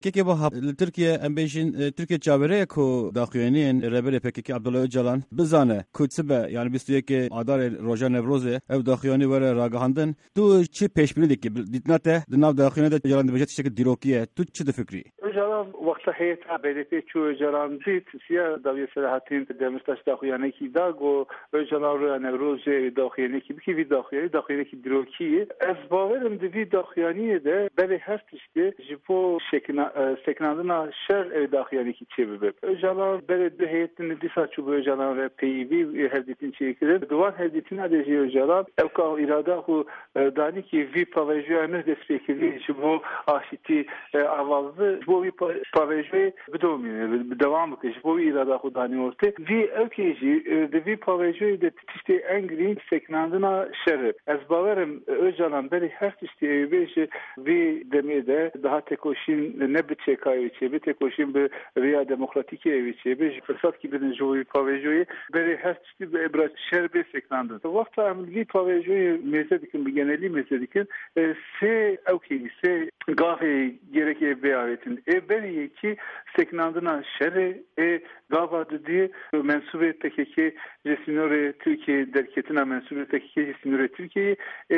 كيكي بوها لتركيا ام بيجين تركيا جابريه كو داخوينين ربل بكيكي عبد الله öcalan بزانه كتسبه يعني 21 آذار روزا نوروزه ev daxuyani were ragahandin tu çi peşbirlik ditnate dinav daxuyani de öcalan de şekil dirokiye tu çi de fikri öcalan vakta heyeta BDP çu öcalan zit siya daviye selahatin demirtaş daxuyani ki dago öcalan roya nevroze daxuyani ki vi daxuyani ki dirokiye ez baverim de vi daxuyani de beli her tişte jipo seknadına şer daxuyani ki çebibe öcalan beli de heyetin disa çu öcalan ve peyivi herditin çekilir duvar herditin adeci öcalan evka irada hu dani ki vi pavajyanı despekili jipo aşiti avazlı bu vi pavajı bdomine devam ki jipo irada hu dani orte vi evkeji de vi pavajı de tişte engrin seknadına şer ez baverim öcalan beli her tişte beji vi demede daha tekoşin ne biçekayı çebi tekoşin bir riya demokratik evi çebi fırsat gibi jovi pavajı beli her tişte ebra şerbe seknandı vakta amli pavajı mesedikin bir geneli mesedikin se okey se gafe gerek beavetin beli ki seknandına şere gavadı diye mensup PKK Cesinore Türkiye derketine mensup PKK Cesinore Türkiye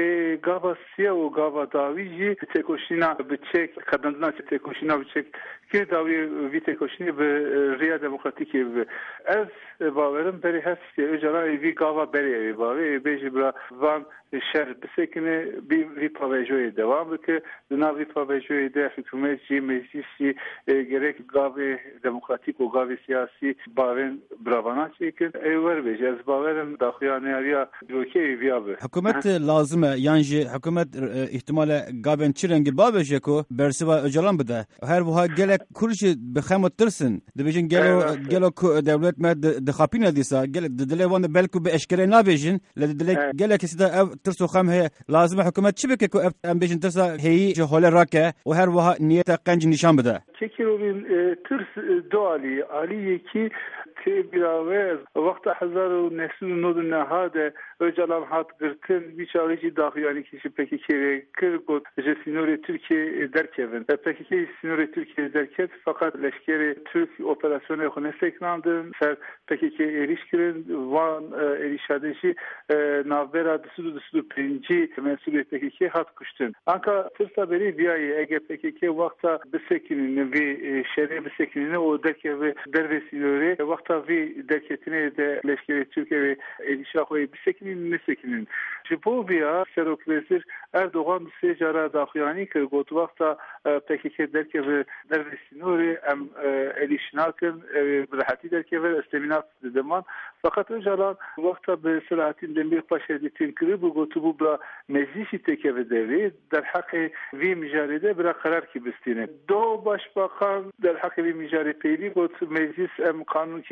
gavasya o gava davici tekoşina biçek kadınına tekoşina biçek ki davi vi tekoşini ve riya demokratik ev ez baverim beri heste öcala vi gava beri bavi bejibra van şer bisekine bir pavajoya devam ki dinavi pavajoya de hükümetçi meclisi gerek gavi demokratik o gavi siyasi bavin bravana çekin evver bejez baverim daxuyane ariya bloke viyabe hükümet lazım yani hükümet ihtimale gaven çirengi babeje ko bersiva öcalan bide her bu gelek kurşi bixemet tırsın dibejin gelo devlet med dixapine disa gelek dile van belku be eşkere nabejin le dile gelek sida ev tırso xam he lazım hükümet çibeke ko ev bejin tırsa heyi hole rake o her vaha niyete qenc nişan bide kekirovin tırs doğali aliye ki tebirave vakta hazaru neslü nodun nehade öcalan hat gırtın bir çalışı daxuyani kişi PKK kırgot Cesinore Türkiye derkevin PKK Cesinore Türkiye derket fakat leşkeri Türk operasyonu ekone seknandın ser PKK erişkirin van erişadeci navbera disudu pirinci mensubu PKK hat kuştun anka tırsa beri biyayı ege PKK vakta bisekinin ve şerye bisekinin o derkevi dervesilori vakta vi derketine de leşkeri Türkiye ve erişahoyu bisekinin nesekinin jiboviya serokvezir Erdoğan secara daxuyani kır got vakta PKK derkevi dervesilori em erişnakin rahati derkevi esteminat deman fakat öcalan vakta be Selahattin Demirtaş editin kırı bu gotu bu bra meclisi tekevi devi der hakkı vi mücarede bira karar kibistine do başbakan der hakkı vi mücarede peyli got meclis em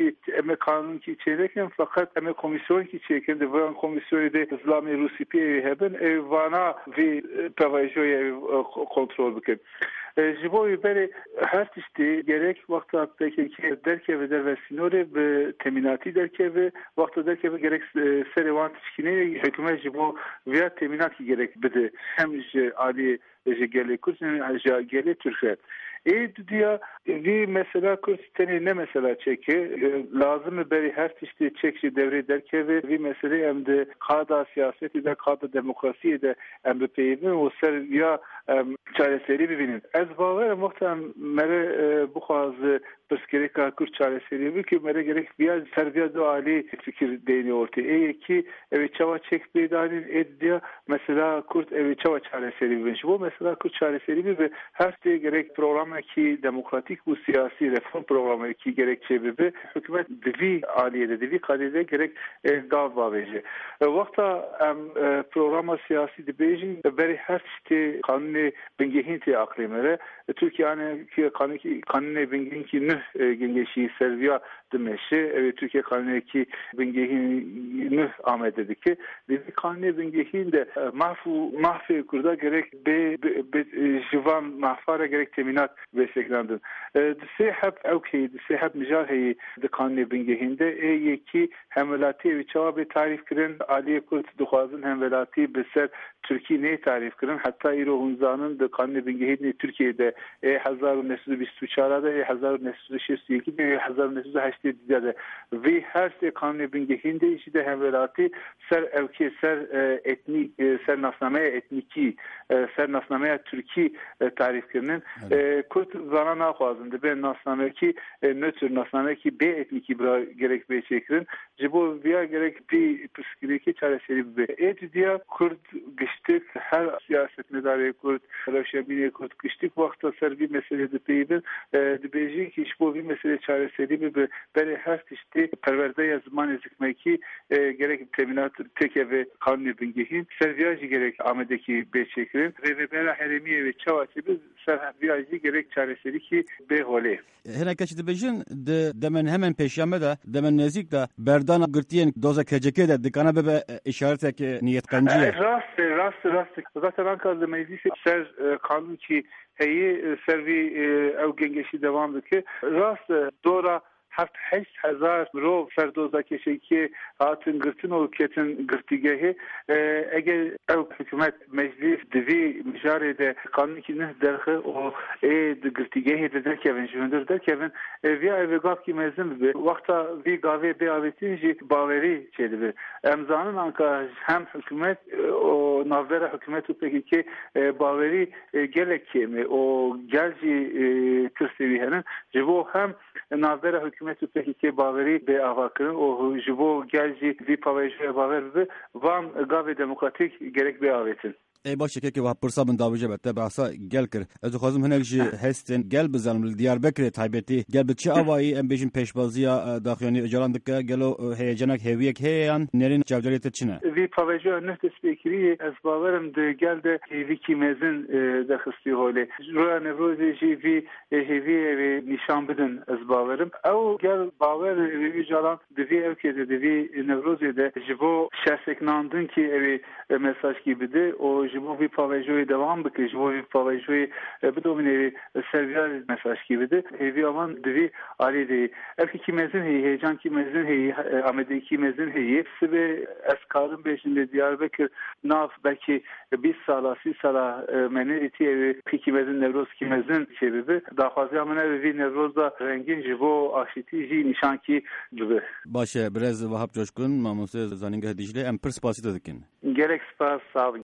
kanun ki çeyreken fakat em komisyon ki çeyreken de varan komisyonu de İslami Rusipiye hebben evana vi pavajoya kontrol bikin jiboyu beri her tişti gerek vakta PKK derkevi dervesinore ve teminati derkevi vakta derkevi gerek serivan tişkine hükümet jibo veya teminati gerek bide hem ali gele kursun gele Türkiye diye vi mesela kursteni ne mesela çeki lazım beri her tişti çekşi devre derkevi vi mesele hem de kada siyaseti de kada demokrasiye de hem de peyni o ser ya çareseri bibinin ez baver muhtem mere bu bazı psikolojik kur çareseri bir ki mere gerek biraz serviya duali fikir değini ortaya ki evet çava çek bedanin ediyor mesela kurt evet çava çareseri bir bu mesela kurt çareseri bir ve her şey gerek program ki demokratik bu siyasi reform programı ki gerekçe bir hükümet devi aliyede devi kadede gerek dava verecek vakta programa siyasi de Beijing beri her şey kanuni bengehinti aklimere Türkiye'nin ki kanuni bengehinti ne gengeşi serviya demeşi Türkiye kanuneki bingehini Ahmet dedi ki kanuni bingehin de mahfi kurda gerek jivan mahfara gerek teminat desteklendi. Disehab evki disehab mijal heyi de kanuni bingehinde yeki hemvelati ve cevabı tarif kirin Aliye Kurt duhazın hemvelati beser Türkiye ne tarif kirin hatta İro Hunza'nın da kanuni bingehinde Türkiye'de 1924'da 1962'de 1982'de ve her şey kanuni bingehinde işte hemvelati ser evki ser etnik ser nasnameye etniki ser nasnameye Türkiye tarif kirinin Kurt zana naxwazındı ben nasnameye ki nötr nasnameye ki B etniki gerek B çekirin jibo via gerek bir psikolojik çareseli bir diye Kurt geçtik her siyaset medarı Kurt Rüşebine Kurt geçtik vakta ser bir mesele de peybin dibeci ki bu bir mesele çareseli bir böyle her işte perverde zaman ezikmeki gerek teminat teke ve kanuni bingehin serviyajı gerek Ahmet'deki B çekirin ve bera heremiye ve çavaçı bir serviyajı gerek çareseli ki B hole. Herkes dibecin demen hemen peşyame de demen nezik de berdana gırtiyen doza keceke de dikana bebe işaretek niyet kanciye. Rast. Zaten Ankara'da meclisi ser kanun ki heyi servi ev gengeşi devam ki rast doğru 7,000 مرو فردوزا کشیکی هاتن گرتن و کتن گرتیگهی اگر او حکومت مجلس دوی مجاره ده قانون کی نه درخه و د گرتیگهی ده درکوین جوندر درکوین وی ای گاف کی مزم به وقتا وی گاوی به اوتینجی باوری چیده به امزانın anka hem hükümet o navbera hükümet peki باوری gelek mi o gelci kırseviyenin jibo hem navbera hükümeti peki baveri be avakın o jibo gelci vi pavajı baver van gavi demokratik gerek be avetin. باشه که وقت پرسا من داوجه بته بحثا گل کر از خازم هنگ جی هستن گل بزنم دیاربکر تایبتی گل بچه اوایی ام بیشین پیشبازیا داخیانی اجران دکه گلو هیجانک هویک هیان نرین جوجلیت چنه وی پاوجه نه تسبیکری از باورم ده گل ده وی کی مزن ده خستی هولی رویا نوروزی جی وی هوی و نشان بدن از باورم او گل باور وی جالان ده وی او که ده وی نوروزی ده جبو شاسکناندن کی وی mesaj gibi de o jibo bir pavajı devam bıkı jibo bir pavajı bir serviyal mesaj gibi de hevi aman devi ali de erki kimezin heyecan kimezin Ahmet'e kimezin sibe eskarın beşinde Diyarbakır naf belki bir sala meneliti evi kimezin nevroz kimezin sebebi daha fazla amına evi nevrozda rengin jibo aşiti nişan ki gibi. Başı biraz Vahap Coşkun Mamuse Zaninga Dicle em pırs pası dedik. Gerek spas sağ